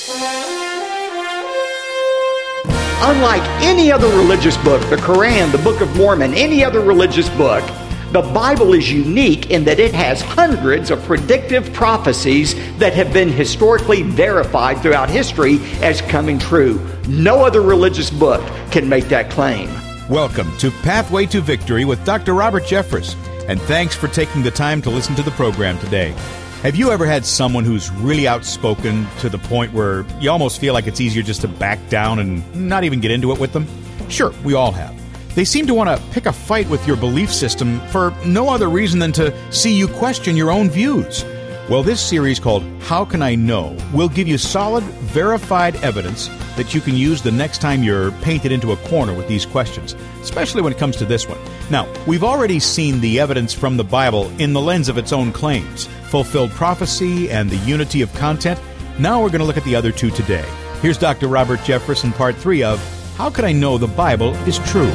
Unlike any other religious book, the Quran, the Book of Mormon, any other religious book, the Bible is unique in that it has hundreds of predictive prophecies that have been historically verified throughout history as coming true. No other religious book can make that claim. Welcome to Pathway to Victory with Dr. Robert Jeffress, and thanks for taking the time to listen to the program today. Have you ever had someone who's really outspoken to the point where you almost feel like it's easier just to back down and not even get into it with them? Sure, we all have. They seem to want to pick a fight with your belief system for no other reason than to see you question your own views. Well, this series called How Can I Know will give you solid, verified evidence that you can use the next time you're painted into a corner with these questions, especially when it comes to this one. Now, we've already seen the evidence from the Bible in the lens of its own claims, fulfilled prophecy and the unity of content. Now we're going to look at the other two today. Here's Dr. Robert Jeffress in part 3 of How Can I Know the Bible is True?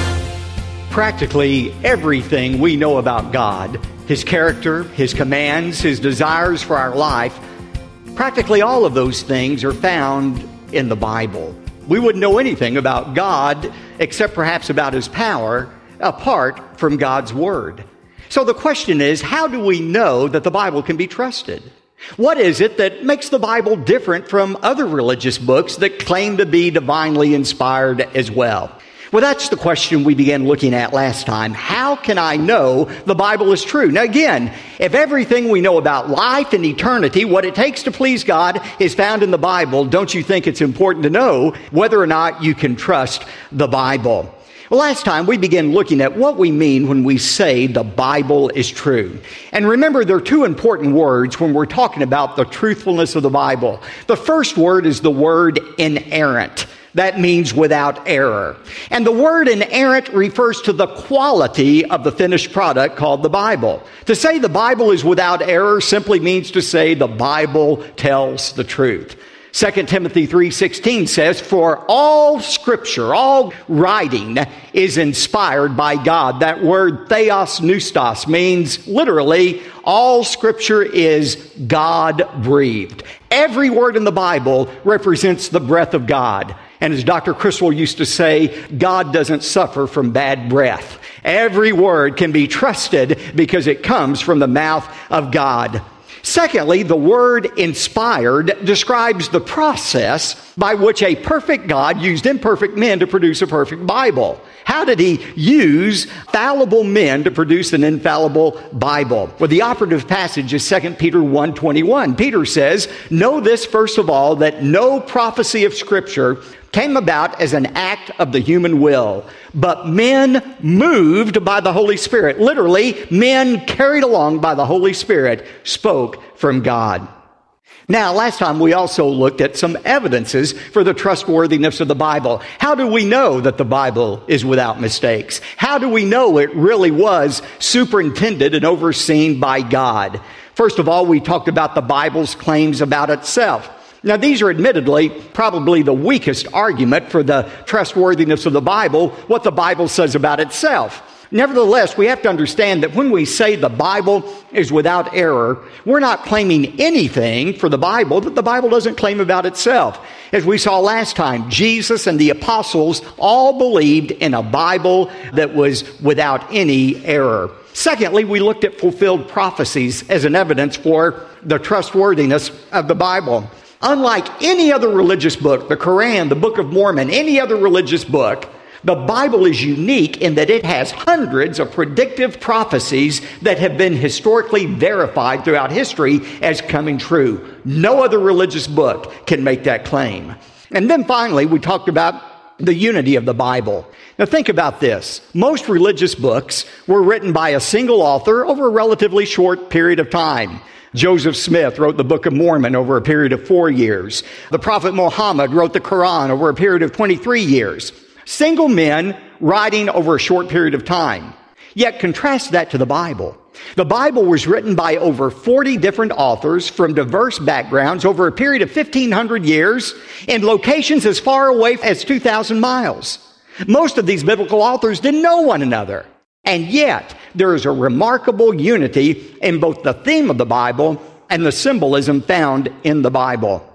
Practically everything we know about God, His character, His commands, His desires for our life, practically all of those things are found in the Bible. We wouldn't know anything about God except perhaps about His power apart from God's Word. So the question is, how do we know that the Bible can be trusted? What is it that makes the Bible different from other religious books that claim to be divinely inspired as well? Well, that's the question we began looking at last time. How can I know the Bible is true? Now again, if everything we know about life and eternity, what it takes to please God, is found in the Bible, don't you think it's important to know whether or not you can trust the Bible? Well, last time we began looking at what we mean when we say the Bible is true. And remember, there are two important words when we're talking about the truthfulness of the Bible. The first word is the word inerrant. That means without error. And the word inerrant refers to the quality of the finished product called the Bible. To say the Bible is without error simply means to say the Bible tells the truth. 2 Timothy 3:16 says, "For all Scripture, all writing is inspired by God." That word theos neustos means literally all Scripture is God-breathed. Every word in the Bible represents the breath of God. And as Dr. Criswell used to say, God doesn't suffer from bad breath. Every word can be trusted because it comes from the mouth of God. Secondly, the word inspired describes the process by which a perfect God used imperfect men to produce a perfect Bible. How did He use fallible men to produce an infallible Bible? Well, the operative passage is 2 Peter 1:21. Peter says, "Know this first of all, that no prophecy of Scripture came about as an act of the human will, but men moved by the Holy Spirit." Literally, men carried along by the Holy Spirit spoke from God. Now, last time we also looked at some evidences for the trustworthiness of the Bible. How do we know that the Bible is without mistakes? How do we know it really was superintended and overseen by God? First of all, we talked about the Bible's claims about itself. Now, these are admittedly probably the weakest argument for the trustworthiness of the Bible, what the Bible says about itself. Nevertheless, we have to understand that when we say the Bible is without error, we're not claiming anything for the Bible that the Bible doesn't claim about itself. As we saw last time, Jesus and the apostles all believed in a Bible that was without any error. Secondly, we looked at fulfilled prophecies as an evidence for the trustworthiness of the Bible. Unlike any other religious book, the Quran, the Book of Mormon, any other religious book, the Bible is unique in that it has hundreds of predictive prophecies that have been historically verified throughout history as coming true. No other religious book can make that claim. And then finally, we talked about the unity of the Bible. Now think about this. Most religious books were written by a single author over a relatively short period of time. Joseph Smith wrote the Book of Mormon over a period of 4 years. The Prophet Muhammad wrote the Quran over a period of 23 years. Single men writing over a short period of time. Yet contrast that to the Bible. The Bible was written by over 40 different authors from diverse backgrounds over a period of 1,500 years in locations as far away as 2,000 miles. Most of these biblical authors didn't know one another. And yet, there is a remarkable unity in both the theme of the Bible and the symbolism found in the Bible.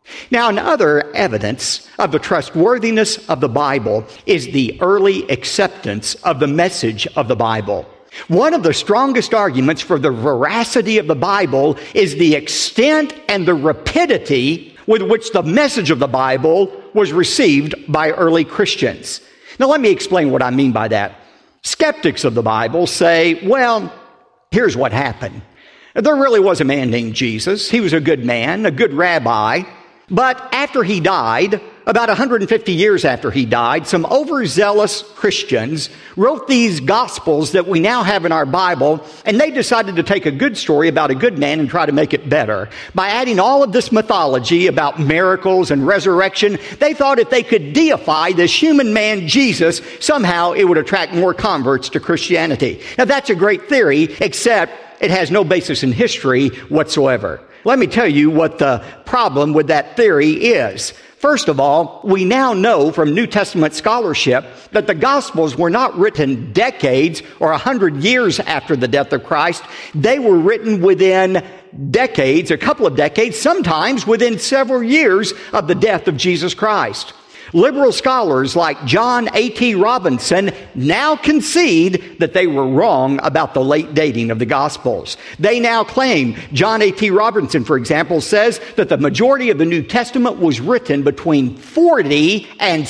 Now, another evidence of the trustworthiness of the Bible is the early acceptance of the message of the Bible. One of the strongest arguments for the veracity of the Bible is the extent and the rapidity with which the message of the Bible was received by early Christians. Now, let me explain what I mean by that. Skeptics of the Bible say, well, here's what happened. There really was a man named Jesus. He was a good man, a good rabbi. But after he died, about 150 years after he died, some overzealous Christians wrote these Gospels that we now have in our Bible, and they decided to take a good story about a good man and try to make it better. By adding all of this mythology about miracles and resurrection, they thought if they could deify this human man, Jesus, somehow it would attract more converts to Christianity. Now, that's a great theory, except it has no basis in history whatsoever. Let me tell you what the problem with that theory is. First of all, we now know from New Testament scholarship that the Gospels were not written decades or 100 years after the death of Christ. They were written within decades, a couple of decades, sometimes within several years of the death of Jesus Christ. Liberal scholars like John A.T. Robinson now concede that they were wrong about the late dating of the Gospels. They now claim, John A.T. Robinson, for example, says that the majority of the New Testament was written between 40 and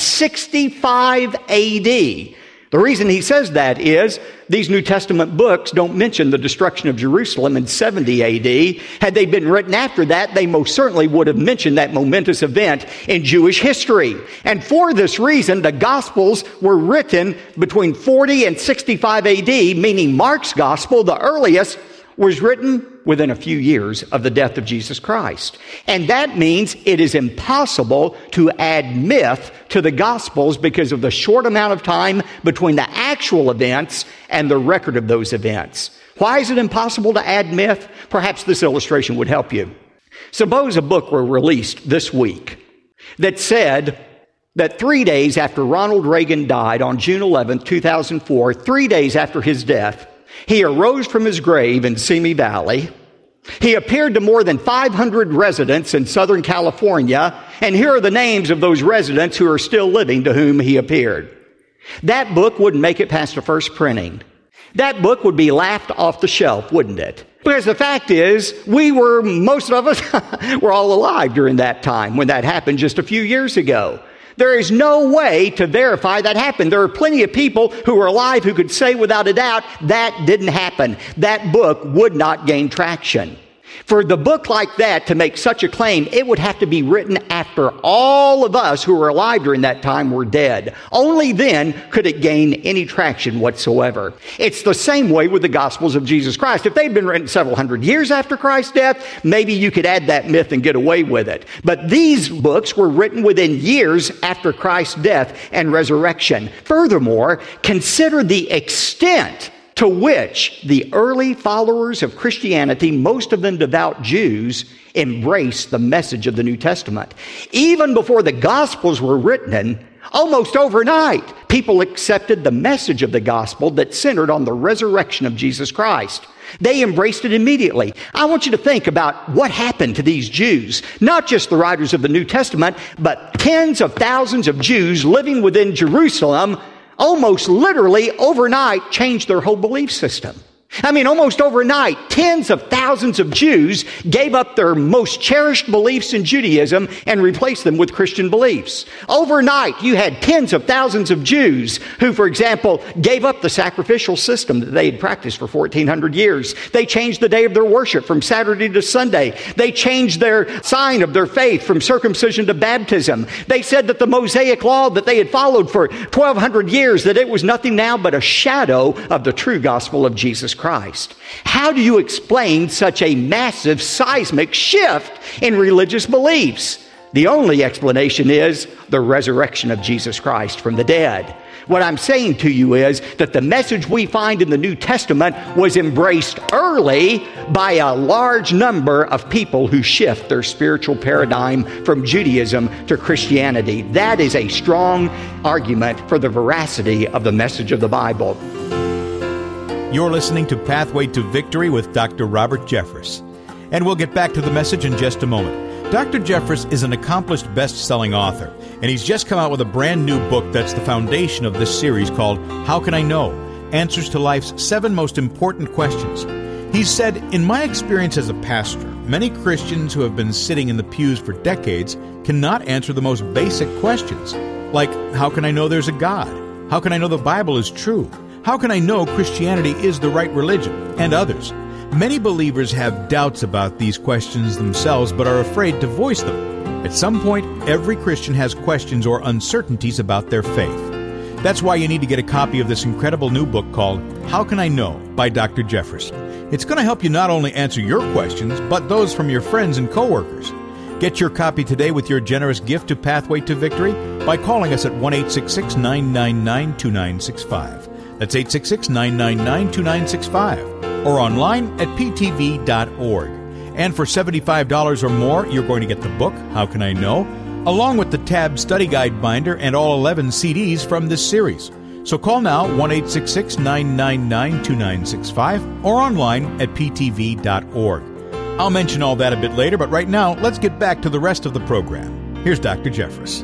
65 A.D. The reason he says that is these New Testament books don't mention the destruction of Jerusalem in 70 A.D. Had they been written after that, they most certainly would have mentioned that momentous event in Jewish history. And for this reason, the Gospels were written between 40 and 65 A.D., meaning Mark's Gospel, the earliest, was written within a few years of the death of Jesus Christ. And that means it is impossible to add myth to the Gospels because of the short amount of time between the actual events and the record of those events. Why is it impossible to add myth? Perhaps this illustration would help you. Suppose a book were released this week that said that 3 days after Ronald Reagan died on June 11, 2004, 3 days after his death, he arose from his grave in Simi Valley. He appeared to more than 500 residents in Southern California, and here are the names of those residents who are still living to whom he appeared. That book wouldn't make it past the first printing. That book would be laughed off the shelf, wouldn't it? Because the fact is, most of us were all alive during that time when that happened just a few years ago. There is no way to verify that happened. There are plenty of people who are alive who could say without a doubt that didn't happen. That book would not gain traction. For the book like that to make such a claim, it would have to be written after all of us who were alive during that time were dead. Only then could it gain any traction whatsoever. It's the same way with the Gospels of Jesus Christ. If they'd been written several hundred years after Christ's death, maybe you could add that myth and get away with it. But these books were written within years after Christ's death and resurrection. Furthermore, consider the extent to which the early followers of Christianity, most of them devout Jews, embraced the message of the New Testament. Even before the Gospels were written, almost overnight, people accepted the message of the Gospel that centered on the resurrection of Jesus Christ. They embraced it immediately. I want you to think about what happened to these Jews, not just the writers of the New Testament, but tens of thousands of Jews living within Jerusalem almost literally overnight changed their whole belief system. I mean, almost overnight, tens of thousands of Jews gave up their most cherished beliefs in Judaism and replaced them with Christian beliefs. Overnight, you had tens of thousands of Jews who, for example, gave up the sacrificial system that they had practiced for 1,400 years. They changed the day of their worship from Saturday to Sunday. They changed their sign of their faith from circumcision to baptism. They said that the Mosaic law that they had followed for 1,200 years, that it was nothing now but a shadow of the true gospel of Jesus Christ. How do you explain such a massive seismic shift in religious beliefs? The only explanation is the resurrection of Jesus Christ from the dead. What I'm saying to you is that the message we find in the New Testament was embraced early by a large number of people who shift their spiritual paradigm from Judaism to Christianity. That is a strong argument for the veracity of the message of the Bible. You're listening to Pathway to Victory with Dr. Robert Jeffress. And we'll get back to the message in just a moment. Dr. Jeffress is an accomplished best-selling author, and he's just come out with a brand new book that's the foundation of this series called How Can I Know? Answers to Life's 7 Most Important Questions. He said, "In my experience as a pastor, many Christians who have been sitting in the pews for decades cannot answer the most basic questions, like, how can I know there's a God? How can I know the Bible is true? How can I know Christianity is the right religion?" and others. Many believers have doubts about these questions themselves, but are afraid to voice them. At some point, every Christian has questions or uncertainties about their faith. That's why you need to get a copy of this incredible new book called How Can I Know? By Dr. Jeffress. It's going to help you not only answer your questions, but those from your friends and coworkers. Get your copy today with your generous gift to Pathway to Victory by calling us at 1-866-999-2965. That's 866-999-2965. Or online at ptv.org. And for $75 or more, you're going to get the book, How Can I Know?, along with the Tab Study Guide Binder and all 11 CDs from this series. So call now, 1-866-999-2965, or online at ptv.org. I'll mention all that a bit later, but right now, let's get back to the rest of the program. Here's Dr. Jeffress.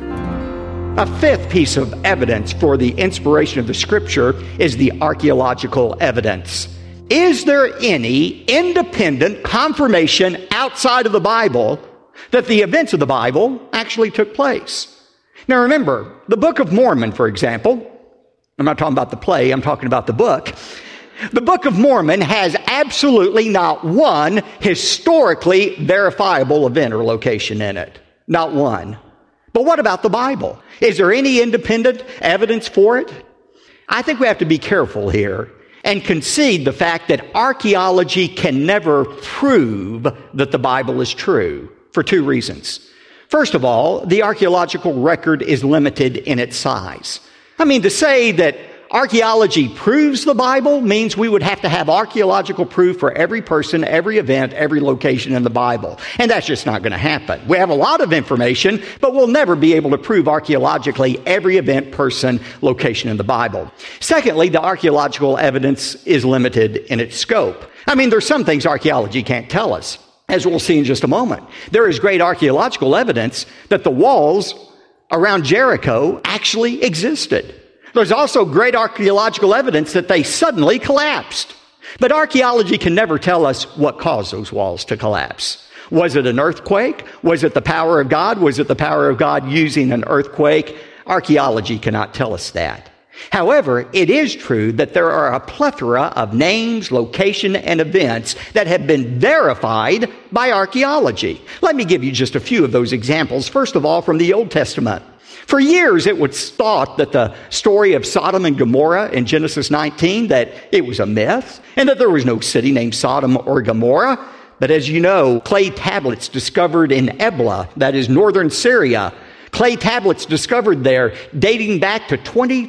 A fifth piece of evidence for the inspiration of the Scripture is the archaeological evidence. Is there any independent confirmation outside of the Bible that the events of the Bible actually took place? Now remember, the Book of Mormon, for example, I'm not talking about the play, I'm talking about the book. The Book of Mormon has absolutely not one historically verifiable event or location in it. Not one. But what about the Bible? Is there any independent evidence for it? I think we have to be careful here and concede the fact that archaeology can never prove that the Bible is true for 2 reasons. First of all, the archaeological record is limited in its size. I mean, to say that archaeology proves the Bible means we would have to have archaeological proof for every person, every event, every location in the Bible. And that's just not going to happen. We have a lot of information, but we'll never be able to prove archaeologically every event, person, location in the Bible. Secondly, the archaeological evidence is limited in its scope. I mean, there's some things archaeology can't tell us, as we'll see in just a moment. There is great archaeological evidence that the walls around Jericho actually existed. There's also great archaeological evidence that they suddenly collapsed. But archaeology can never tell us what caused those walls to collapse. Was it an earthquake? Was it the power of God? Was it the power of God using an earthquake? Archaeology cannot tell us that. However, it is true that there are a plethora of names, location, and events that have been verified by archaeology. Let me give you just a few of those examples. First of all, from the Old Testament. For years, it was thought that the story of Sodom and Gomorrah in Genesis 19, that it was a myth, and that there was no city named Sodom or Gomorrah. But as you know, clay tablets discovered in Ebla, that is northern Syria, clay tablets discovered there dating back to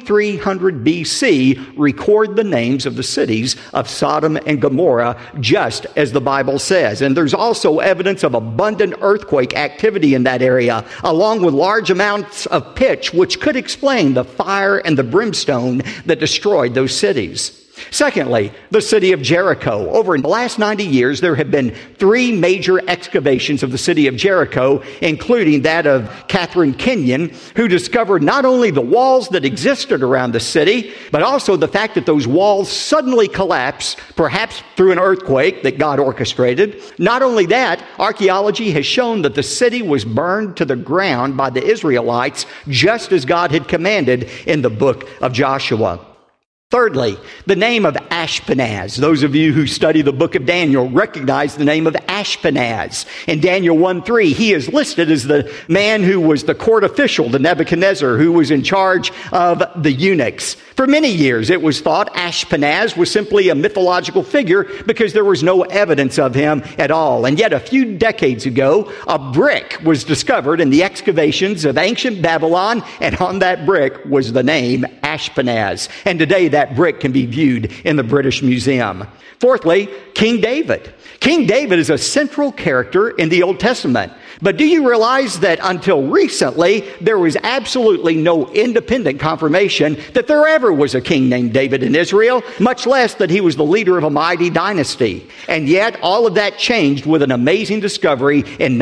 2300 BC record the names of the cities of Sodom and Gomorrah, just as the Bible says. And there's also evidence of abundant earthquake activity in that area, along with large amounts of pitch, which could explain the fire and the brimstone that destroyed those cities. Secondly, the city of Jericho. Over the last 90 years, there have been 3 major excavations of the city of Jericho, including that of Catherine Kenyon, who discovered not only the walls that existed around the city, but also the fact that those walls suddenly collapsed, perhaps through an earthquake that God orchestrated. Not only that, archaeology has shown that the city was burned to the ground by the Israelites, just as God had commanded in the book of Joshua. Thirdly, the name of Ashpenaz. Those of you who study the book of Daniel recognize the name of Ashpenaz. In Daniel 1:3, he is listed as the man who was the court official to Nebuchadnezzar, who was in charge of the eunuchs. For many years, it was thought Ashpenaz was simply a mythological figure because there was no evidence of him at all. And yet, a few decades ago, a brick was discovered in the excavations of ancient Babylon, and on that brick was the name Ashpenaz. And today, that brick can be viewed in the British Museum. Fourthly, King David. King David is a central character in the Old Testament. But do you realize that until recently, there was absolutely no independent confirmation that there ever was a king named David in Israel, much less that he was the leader of a mighty dynasty. And yet, all of that changed with an amazing discovery in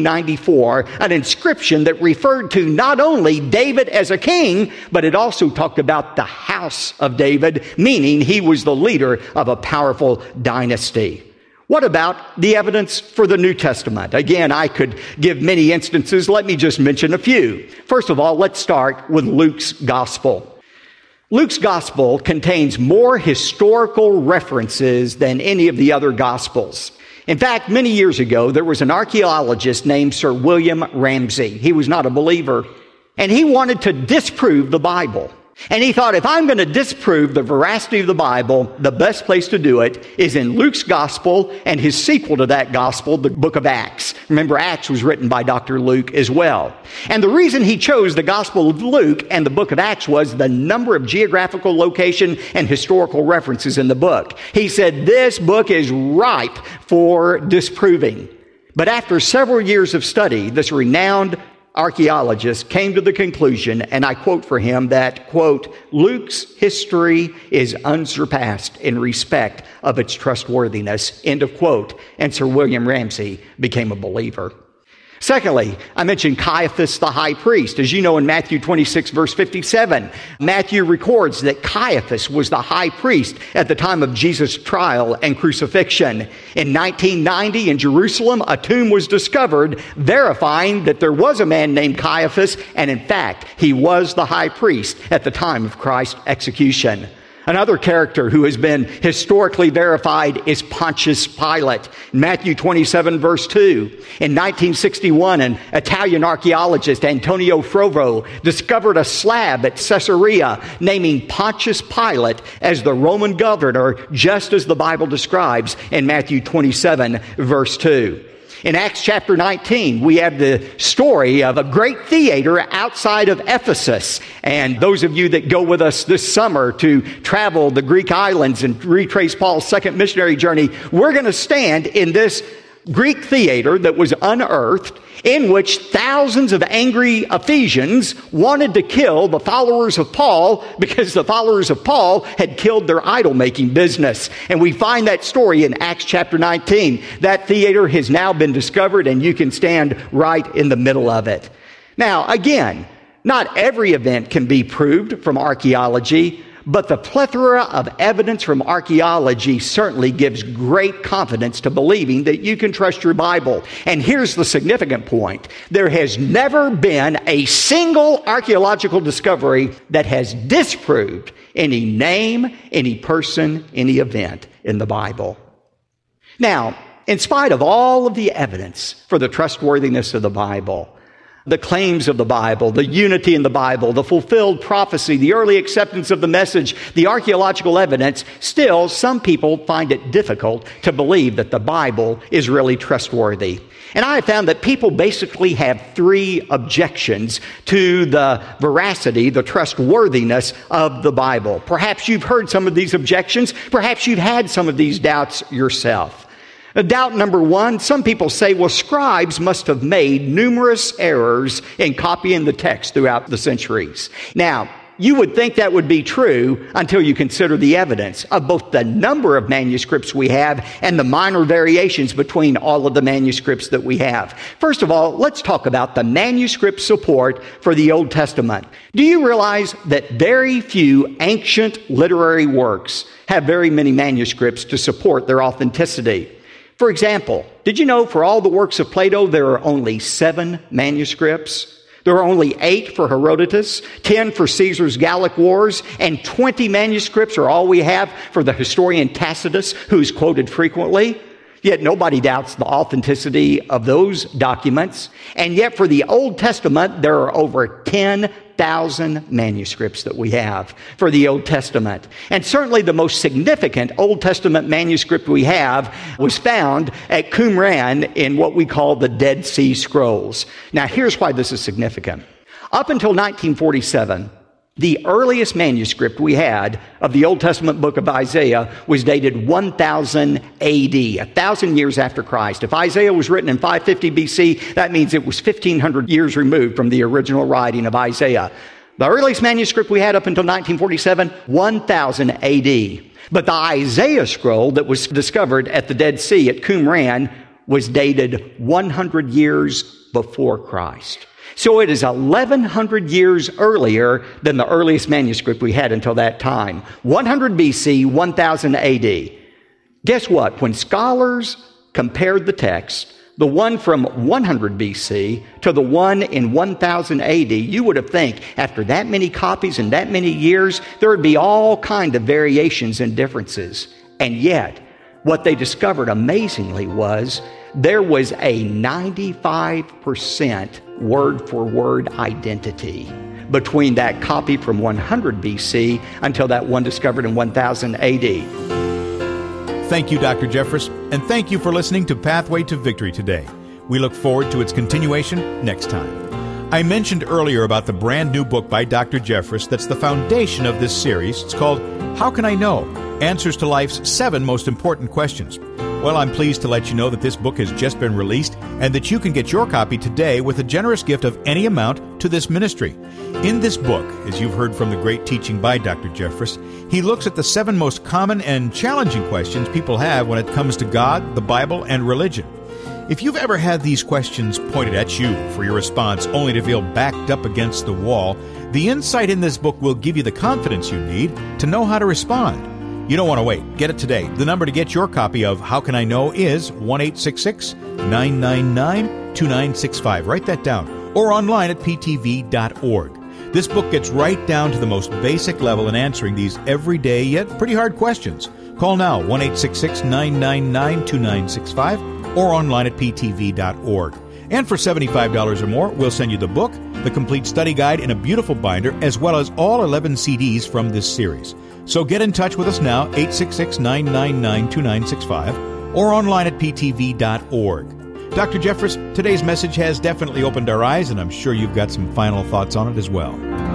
1994, an inscription that referred to not only David as a king, but it also talked about the house of David, meaning he was the leader of a powerful dynasty. What about the evidence for the New Testament? Again, I could give many instances. Let me just mention a few. First of all, let's start with Luke's gospel. Luke's gospel contains more historical references than any of the other gospels. In fact, many years ago, there was an archaeologist named Sir William Ramsay. He was not a believer, and he wanted to disprove the Bible. And he thought, if I'm going to disprove the veracity of the Bible, the best place to do it is in Luke's gospel and his sequel to that gospel, the book of Acts. Remember, Acts was written by Dr. Luke as well. And the reason he chose the gospel of Luke and the book of Acts was the number of geographical location and historical references in the book. He said, this book is ripe for disproving. But after several years of study, this renowned archaeologist came to the conclusion, and I quote for him, that, quote, Luke's history is unsurpassed in respect of its trustworthiness, end of quote. And Sir William Ramsay became a believer. Secondly, I mentioned Caiaphas the high priest. As you know, in Matthew 26, verse 57, Matthew records that Caiaphas was the high priest at the time of Jesus' trial and crucifixion. In 1990, in Jerusalem, a tomb was discovered verifying that there was a man named Caiaphas, and in fact, he was the high priest at the time of Christ's execution. Another character who has been historically verified is Pontius Pilate. In Matthew 27, verse 2. In 1961, an Italian archaeologist, Antonio Frovo, discovered a slab at Caesarea naming Pontius Pilate as the Roman governor, just as the Bible describes in Matthew 27, verse 2. In Acts chapter 19, we have the story of a great theater outside of Ephesus. And those of you that go with us this summer to travel the Greek islands and retrace Paul's second missionary journey, we're going to stand in this Greek theater that was unearthed, in which thousands of angry Ephesians wanted to kill the followers of Paul because the followers of Paul had killed their idol-making business. And we find that story in Acts chapter 19. That theater has now been discovered, and you can stand right in the middle of it. Now, again, not every event can be proved from archaeology, but the plethora of evidence from archaeology certainly gives great confidence to believing that you can trust your Bible. And here's the significant point. There has never been a single archaeological discovery that has disproved any name, any person, any event in the Bible. Now, in spite of all of the evidence for the trustworthiness of the Bible, the claims of the Bible, the unity in the Bible, the fulfilled prophecy, the early acceptance of the message, the archaeological evidence, still some people find it difficult to believe that the Bible is really trustworthy. And I have found that people basically have three objections to the veracity, the trustworthiness of the Bible. Perhaps you've heard some of these objections. Perhaps you've had some of these doubts yourself. Doubt number one, some people say, well, scribes must have made numerous errors in copying the text throughout the centuries. Now, you would think that would be true until you consider the evidence of both the number of manuscripts we have and the minor variations between all of the manuscripts that we have. First of all, let's talk about the manuscript support for the Old Testament. Do you realize that very few ancient literary works have very many manuscripts to support their authenticity? For example, did you know for all the works of Plato, there are only 7 manuscripts? There are only 8 for Herodotus, 10 for Caesar's Gallic Wars, and 20 manuscripts are all we have for the historian Tacitus, who's quoted frequently. Yet nobody doubts the authenticity of those documents. And yet for the Old Testament, there are over 10,000 manuscripts that we have for the Old Testament. And certainly the most significant Old Testament manuscript we have was found at Qumran in what we call the Dead Sea Scrolls. Now here's why this is significant. Up until 1947, The earliest manuscript we had of the Old Testament book of Isaiah was dated 1000 A.D., 1,000 years after Christ. If Isaiah was written in 550 B.C., that means it was 1,500 years removed from the original writing of Isaiah. The earliest manuscript we had up until 1947, 1000 A.D. But the Isaiah scroll that was discovered at the Dead Sea at Qumran was dated 100 years before Christ. So it is 1,100 years earlier than the earliest manuscript we had until that time. 100 BC, 1000 AD. Guess what? When scholars compared the text, the one from 100 BC to the one in 1000 AD, you would have think after that many copies and that many years, there would be all kinds of variations and differences. And yet, what they discovered amazingly was there was a 95% word-for-word identity between that copy from 100 BC until that one discovered in 1000 AD. Thank you, Dr. Jeffress, and thank you for listening to Pathway to Victory today. We look forward to its continuation next time. I mentioned earlier about the brand new book by Dr. Jeffress that's the foundation of this series. It's called How Can I Know? Answers to Life's 7 Most Important Questions. Well, I'm pleased to let you know that this book has just been released and that you can get your copy today with a generous gift of any amount to this ministry. In this book, as you've heard from the great teaching by Dr. Jeffress, he looks at the 7 most common and challenging questions people have when it comes to God, the Bible, and religion. If you've ever had these questions pointed at you for your response only to feel backed up against the wall, the insight in this book will give you the confidence you need to know how to respond. You don't want to wait. Get it today. The number to get your copy of How Can I Know is 1-866-999-2965. Write that down. Or online at ptv.org. This book gets right down to the most basic level in answering these everyday yet pretty hard questions. Call now, 1-866-999-2965 or online at ptv.org. And for $75 or more, we'll send you the book, the complete study guide in a beautiful binder, as well as all 11 CDs from this series. So get in touch with us now, 866-999-2965, or online at ptv.org. Dr. Jeffress, today's message has definitely opened our eyes, and I'm sure you've got some final thoughts on it as well.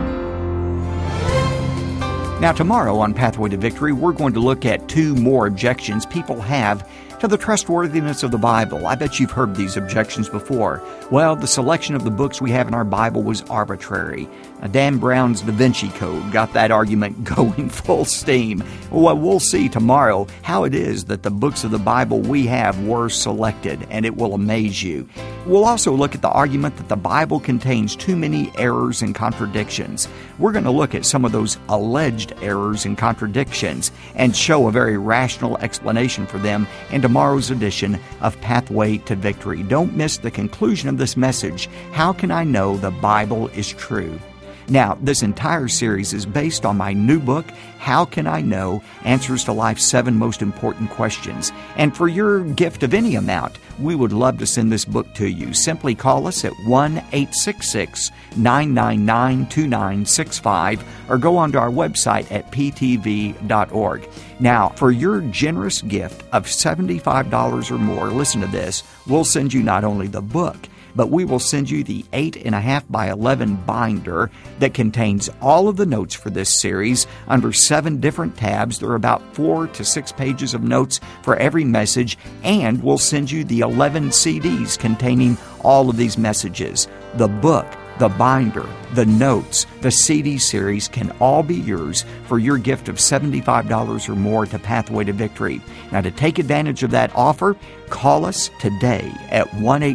Now, tomorrow on Pathway to Victory, we're going to look at 2 more objections people have to the trustworthiness of the Bible. I bet you've heard these objections before. Well, the selection of the books we have in our Bible was arbitrary. Dan Brown's Da Vinci Code got that argument going full steam. Well, we'll see tomorrow how it is that the books of the Bible we have were selected, and it will amaze you. We'll also look at the argument that the Bible contains too many errors and contradictions. We're going to look at some of those alleged errors and contradictions and show a very rational explanation for them in tomorrow's edition of Pathway to Victory. Don't miss the conclusion of this message. How can I know the Bible is true? Now, this entire series is based on my new book, How Can I Know? Answers to Life's 7 Most Important Questions. And for your gift of any amount, we would love to send this book to you. Simply call us at 1-866-999-2965 or go onto our website at ptv.org. Now, for your generous gift of $75 or more, listen to this, we'll send you not only the book, but we will send you the 8.5 by 11 binder that contains all of the notes for this series under 7 different tabs. There are about 4 to 6 pages of notes for every message, and we'll send you the 11 CDs containing all of these messages. The book, the binder, the notes, the CD series can all be yours for your gift of $75 or more to Pathway to Victory. Now, to take advantage of that offer, call us today at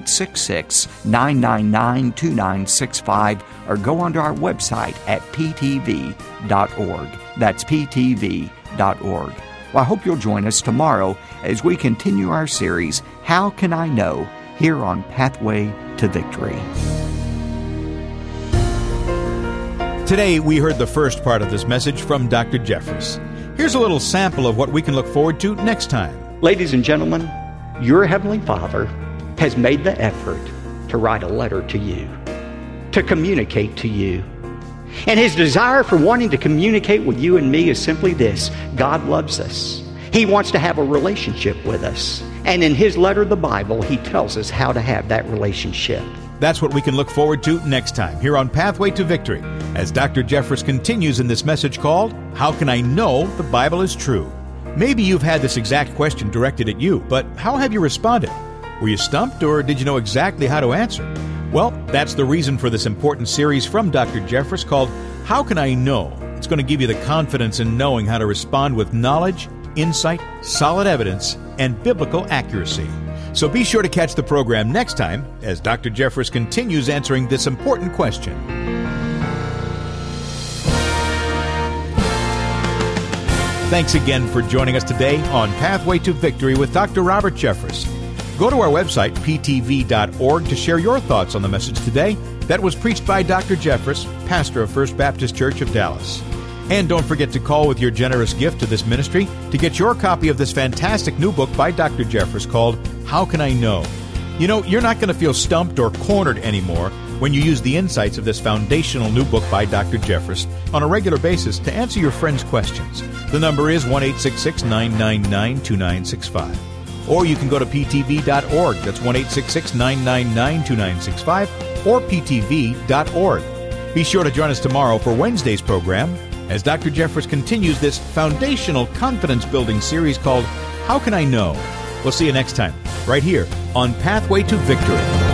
1-866-999-2965 or go onto our website at ptv.org. That's ptv.org. Well, I hope you'll join us tomorrow as we continue our series, How Can I Know? Here on Pathway to Victory. Today, we heard the first part of this message from Dr. Jeffress. Here's a little sample of what we can look forward to next time. Ladies and gentlemen, your Heavenly Father has made the effort to write a letter to you, to communicate to you. And His desire for wanting to communicate with you and me is simply this: God loves us. He wants to have a relationship with us. And in His letter, the Bible, He tells us how to have that relationship. That's what we can look forward to next time here on Pathway to Victory. as Dr. Jeffress continues in this message called, How Can I Know the Bible is True? Maybe you've had this exact question directed at you, but how have you responded? Were you stumped, or did you know exactly how to answer? Well, that's the reason for this important series from Dr. Jeffress called, How Can I Know? It's going to give you the confidence in knowing how to respond with knowledge, insight, solid evidence, and biblical accuracy. So be sure to catch the program next time as Dr. Jeffress continues answering this important question. Thanks again for joining us today on Pathway to Victory with Dr. Robert Jeffress. Go to our website, ptv.org, to share your thoughts on the message today that was preached by Dr. Jeffress, pastor of First Baptist Church of Dallas. And don't forget to call with your generous gift to this ministry to get your copy of this fantastic new book by Dr. Jeffress called, How Can I Know? You know, you're not going to feel stumped or cornered anymore when you use the insights of this foundational new book by Dr. Jeffress on a regular basis to answer your friends' questions. The number is 1-866-999-2965. Or you can go to ptv.org. That's 1-866-999-2965 or ptv.org. Be sure to join us tomorrow for Wednesday's program as Dr. Jeffress continues this foundational confidence-building series called How Can I Know? We'll see you next time, right here on Pathway to Victory.